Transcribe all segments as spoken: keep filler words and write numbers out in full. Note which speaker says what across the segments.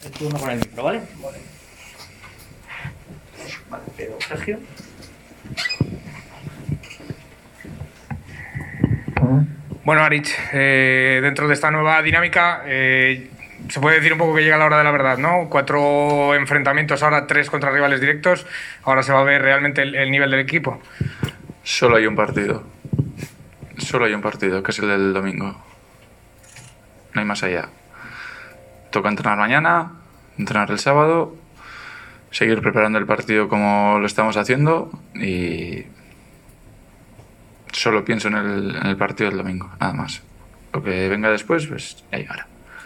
Speaker 1: El turno con el micro, ¿vale? Vale. Vale, pero Sergio.
Speaker 2: Bueno, Aritz, eh, dentro de esta nueva dinámica, eh, se puede decir un poco que llega la hora de la verdad, ¿no? Cuatro enfrentamientos ahora, tres contra rivales directos. Ahora se va a ver realmente el, el nivel del equipo.
Speaker 3: Solo hay un partido. Solo hay un partido, que es el del domingo. No hay más allá. Toca entrenar mañana, entrenar el sábado, seguir preparando el partido como lo estamos haciendo y solo pienso en el, en el partido del domingo, nada más. Lo que venga después, pues ya llegará.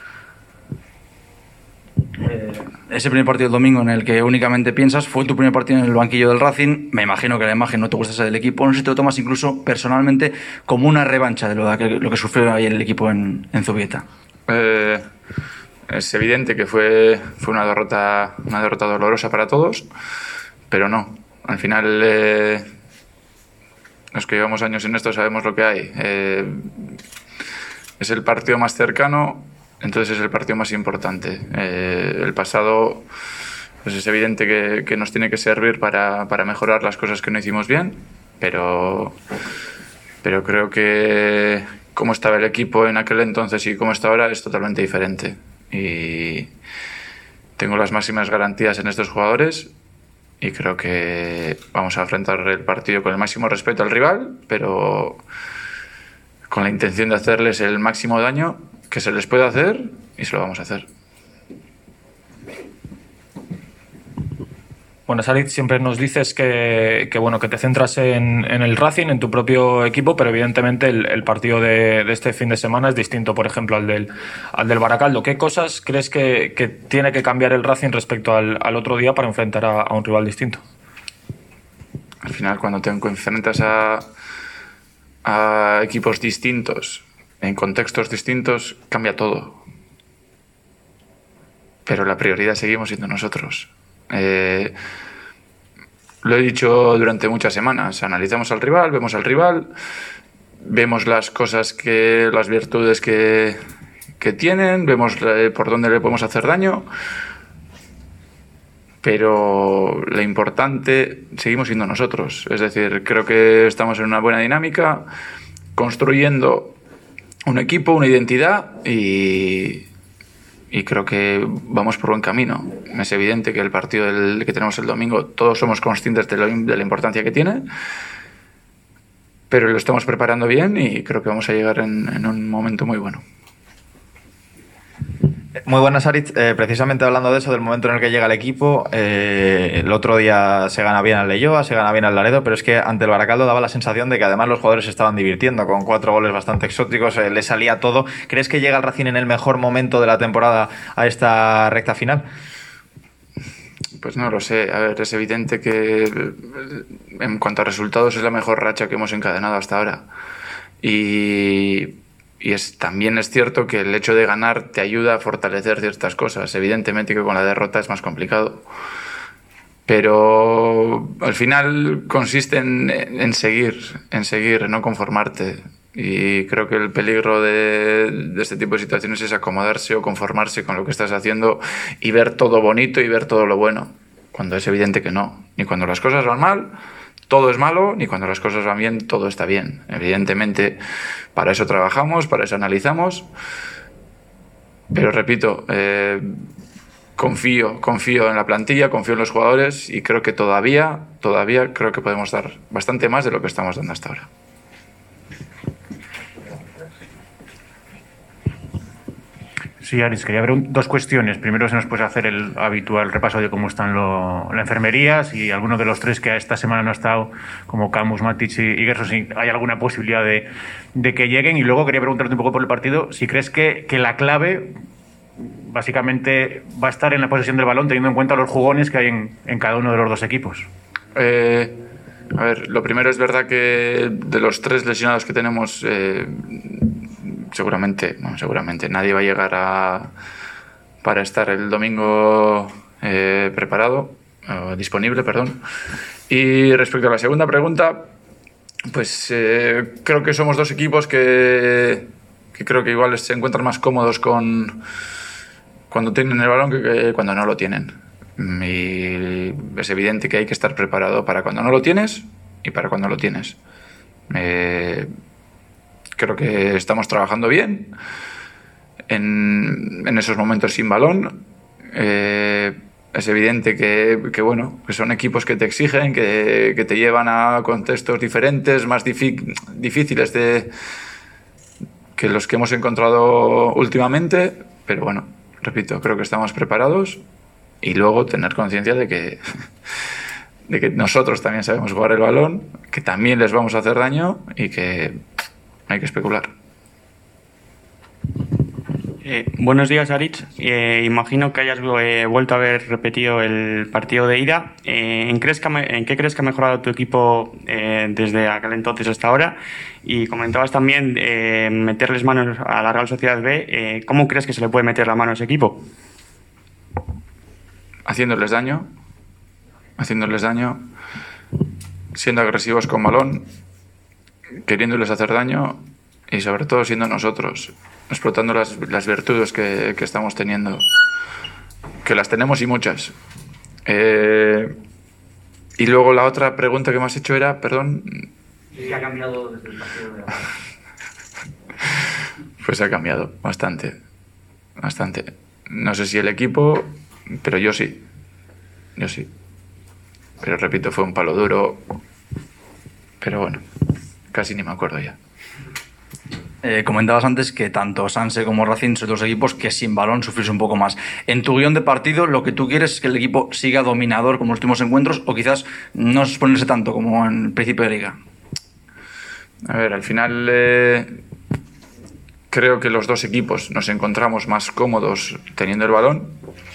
Speaker 4: Eh, ese primer partido del domingo en el que únicamente piensas fue tu primer partido en el banquillo del Racing. Me imagino que la imagen no te gusta esa del equipo. No sé si te lo tomas incluso personalmente como una revancha de lo, de lo que sufrió ahí el equipo en, en Zubieta.
Speaker 3: Eh, es evidente que fue, fue una derrota, una derrota dolorosa para todos, pero no. Al final, eh, los que llevamos años en esto sabemos lo que hay. Eh, es el partido más cercano. Entonces es el partido más importante. Eh, el pasado, pues es evidente que, que nos tiene que servir para, para mejorar las cosas que no hicimos bien, pero, pero creo que cómo estaba el equipo en aquel entonces y cómo está ahora es totalmente diferente. Y tengo las máximas garantías en estos jugadores y creo que vamos a enfrentar el partido con el máximo respeto al rival, pero con la intención de hacerles el máximo daño que se les puede hacer y se lo vamos a hacer.
Speaker 5: Bueno, Sarit, siempre nos dices que, que bueno que te centras en, en el Racing, en tu propio equipo, pero evidentemente el, el partido de, de este fin de semana es distinto, por ejemplo, al del, al del Baracaldo. ¿Qué cosas crees que, que tiene que cambiar el Racing respecto al, al otro día para enfrentar a, a un rival distinto?
Speaker 3: Al final, cuando te enfrentas a, a equipos distintos, en contextos distintos, cambia todo. Pero la prioridad seguimos siendo nosotros. Eh, lo he dicho durante muchas semanas. Analizamos al rival, vemos al rival, vemos las cosas que, las virtudes que, que tienen, vemos eh, por dónde le podemos hacer daño. Pero lo importante seguimos siendo nosotros. Es decir, creo que estamos en una buena dinámica, construyendo un equipo, una identidad y, y creo que vamos por buen camino. Es evidente que el partido del, que tenemos el domingo todos somos conscientes de, lo, de la importancia que tiene, pero lo estamos preparando bien y creo que vamos a llegar en, en un momento muy bueno.
Speaker 6: Muy buenas, Aritz. Eh, precisamente hablando de eso, del momento en el que llega el equipo, eh, el otro día se gana bien al Leioa, se gana bien al Laredo, pero es que ante el Baracaldo daba la sensación de que además los jugadores se estaban divirtiendo con cuatro goles bastante exóticos, eh, le salía todo. ¿Crees que llega el Racing en el mejor momento de la temporada a esta recta final?
Speaker 3: Pues no lo sé. A ver, es evidente que en cuanto a resultados es la mejor racha que hemos encadenado hasta ahora. Y... Y es, también es cierto que el hecho de ganar te ayuda a fortalecer ciertas cosas. Evidentemente que con la derrota es más complicado. Pero al final consiste en, en seguir, en seguir, en no conformarte. Y creo que el peligro de, de este tipo de situaciones es acomodarse o conformarse con lo que estás haciendo y ver todo bonito y ver todo lo bueno. Cuando es evidente que no. Ni cuando las cosas van mal, todo es malo, ni cuando las cosas van bien, todo está bien. Evidentemente, para eso trabajamos, para eso analizamos. Pero repito, eh, confío, confío en la plantilla, confío en los jugadores y creo que todavía, todavía creo que podemos dar bastante más de lo que estamos dando hasta ahora.
Speaker 7: Sí, Aritz, quería ver dos cuestiones. Primero, si nos puedes hacer el habitual repaso de cómo están lo, la enfermería, si alguno de los tres que esta semana no ha estado, como Camus, Matic y, y Gerson, si hay alguna posibilidad de, de que lleguen. Y luego quería preguntarte un poco por el partido, si crees que, que la clave básicamente va a estar en la posesión del balón, teniendo en cuenta los jugones que hay en, en cada uno de los dos equipos.
Speaker 3: Eh, a ver, lo primero es verdad que de los tres lesionados que tenemos... Eh, seguramente, bueno, seguramente nadie va a llegar a, para estar el domingo eh, preparado, eh, disponible, perdón. Y respecto a la segunda pregunta, pues eh, creo que somos dos equipos que, que creo que igual se encuentran más cómodos con, cuando tienen el balón que, que cuando no lo tienen. Y es evidente que hay que estar preparado para cuando no lo tienes y para cuando lo tienes. Eh, creo que estamos trabajando bien en, en esos momentos sin balón. Eh, es evidente que, que, bueno, que son equipos que te exigen, que, que te llevan a contextos diferentes, más difíciles de, que los que hemos encontrado últimamente. Pero bueno, repito, creo que estamos preparados. Y luego tener conciencia de que, de que nosotros también sabemos jugar el balón, que también les vamos a hacer daño y que hay que especular.
Speaker 8: Eh, buenos días, Aritz. Eh, imagino que hayas eh, vuelto a haber repetido el partido de ida. Eh, ¿en, crees que ha, ¿En qué crees que ha mejorado tu equipo eh, desde aquel entonces hasta ahora? Y comentabas también eh, meterles manos a la Real Sociedad B. Eh, ¿Cómo crees que se le puede meter la mano a ese equipo?
Speaker 3: Haciéndoles daño, haciéndoles daño, siendo agresivos con balón, queriéndoles hacer daño y sobre todo siendo nosotros, explotando las, las virtudes que, que estamos teniendo, que las tenemos y muchas. Eh, y luego la otra pregunta que me has hecho era, perdón...
Speaker 1: ¿Qué ha cambiado desde el partido de la...
Speaker 3: Pues ha cambiado bastante, bastante. No sé si el equipo... Pero yo sí, yo sí. Pero repito, fue un palo duro. Pero bueno, casi ni me acuerdo ya.
Speaker 4: Eh, comentabas antes que tanto Sanse como Racing son dos equipos que sin balón sufrís un poco más. En tu guión de partido, lo que tú quieres es que el equipo siga dominador como en los últimos encuentros o quizás no exponerse tanto como en el principio de liga.
Speaker 3: A ver, al final eh, creo que los dos equipos nos encontramos más cómodos teniendo el balón.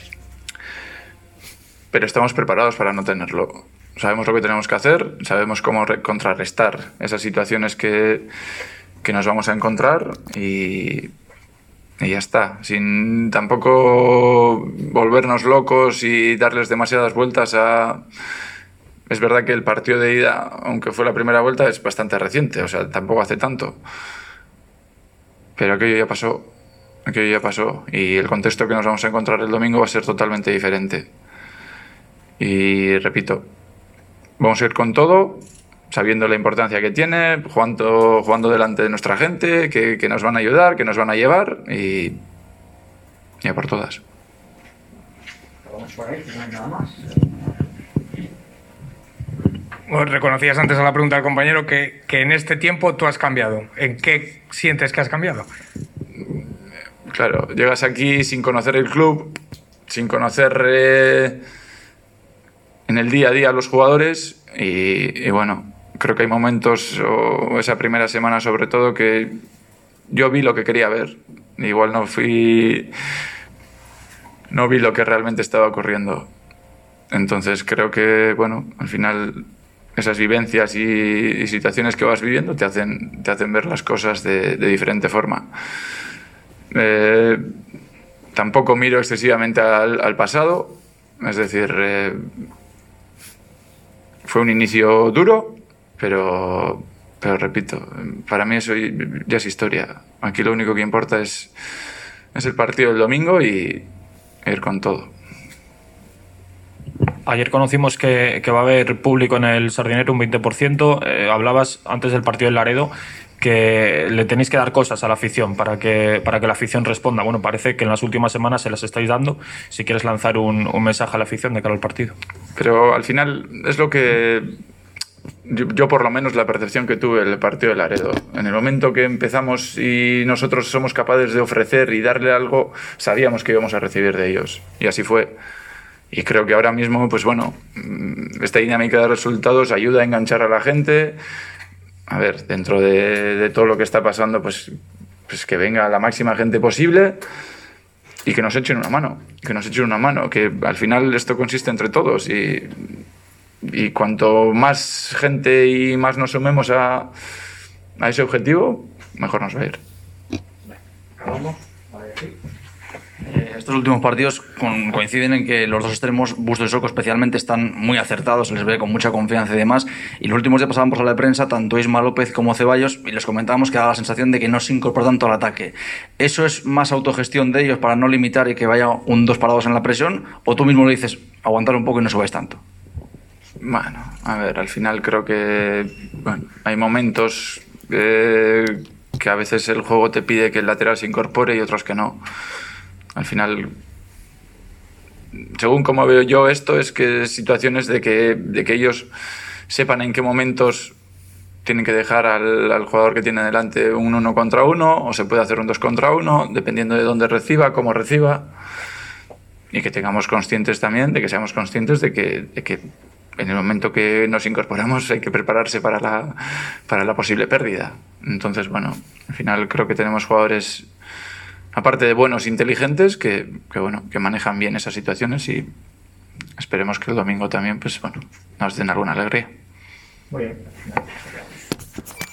Speaker 3: Pero estamos preparados para no tenerlo. Sabemos lo que tenemos que hacer, sabemos cómo contrarrestar esas situaciones que, que nos vamos a encontrar y, y ya está. Sin tampoco volvernos locos y darles demasiadas vueltas a... Es verdad que el partido de ida, aunque fue la primera vuelta, es bastante reciente, o sea, tampoco hace tanto. Pero aquello ya pasó, aquello ya pasó y el contexto que nos vamos a encontrar el domingo va a ser totalmente diferente. Y repito, vamos a ir con todo, sabiendo la importancia que tiene, jugando, jugando delante de nuestra gente, que, que nos van a ayudar, que nos van a llevar y, y a por todas.
Speaker 1: Vamos por ahí, no hay nada más.
Speaker 2: Bueno, reconocías antes a la pregunta del compañero que, que en este tiempo tú has cambiado. ¿En qué sientes que has cambiado?
Speaker 3: Claro, llegas aquí sin conocer el club, sin conocer... Eh, en el día a día a los jugadores y, y bueno, creo que hay momentos, o esa primera semana sobre todo, que yo vi lo que quería ver. Igual no fui... no vi lo que realmente estaba ocurriendo. Entonces creo que, bueno, al final esas vivencias y, y situaciones que vas viviendo te hacen, te hacen ver las cosas de, de diferente forma. Eh, tampoco miro excesivamente al, al pasado, es decir... Eh, Fue un inicio duro, pero, pero repito, para mí eso ya es historia. Aquí lo único que importa es, es el partido del domingo y ir con todo.
Speaker 5: Ayer conocimos que, que va a haber público en el Sardinero, un veinte por ciento. Eh, hablabas antes del partido del Laredo que le tenéis que dar cosas a la afición para que, para que la afición responda. Bueno, parece que en las últimas semanas se las estáis dando. Si quieres lanzar un, un mensaje a la afición de cara al partido.
Speaker 3: Pero al final es lo que yo, yo por lo menos la percepción que tuve del partido de Laredo. En el momento que empezamos y nosotros somos capaces de ofrecer y darle algo, sabíamos que íbamos a recibir de ellos. Y así fue. Y creo que ahora mismo, pues bueno, esta dinámica de resultados ayuda a enganchar a la gente. A ver, dentro de, de todo lo que está pasando, pues, pues que venga la máxima gente posible y que nos echen una mano, que nos echen una mano, que al final esto consiste entre todos y, y cuanto más gente y más nos sumemos a, a ese objetivo, mejor nos va a ir.
Speaker 1: Vamos, vale, sí.
Speaker 4: Eh, esto Estos últimos partidos con- coinciden en que los dos extremos, Busto y Soco especialmente, están muy acertados, se les ve con mucha confianza y demás. Y los últimos días pasaban por sala de prensa tanto Isma López como Ceballos y les comentábamos que daba la sensación de que no se incorpora tanto al ataque. ¿Eso es más autogestión de ellos para no limitar y que vaya un dos para dos en la presión? ¿O tú mismo le dices aguantar un poco y no subáis tanto?
Speaker 3: Bueno, a ver, al final creo que bueno, hay momentos eh, que a veces el juego te pide que el lateral se incorpore y otros que no. Al final, según como veo yo esto, es que situaciones de que, de que ellos sepan en qué momentos tienen que dejar al, al jugador que tiene delante un uno contra uno, o se puede hacer un dos contra uno, dependiendo de dónde reciba, cómo reciba, y que tengamos conscientes también, de que seamos conscientes de que, de que en el momento que nos incorporamos hay que prepararse para la, para la posible pérdida. Entonces, bueno, al final creo que tenemos jugadores, aparte de buenos, inteligentes, que, que, bueno, que manejan bien esas situaciones y esperemos que el domingo también, pues bueno, nos den alguna alegría.
Speaker 1: Muy bien.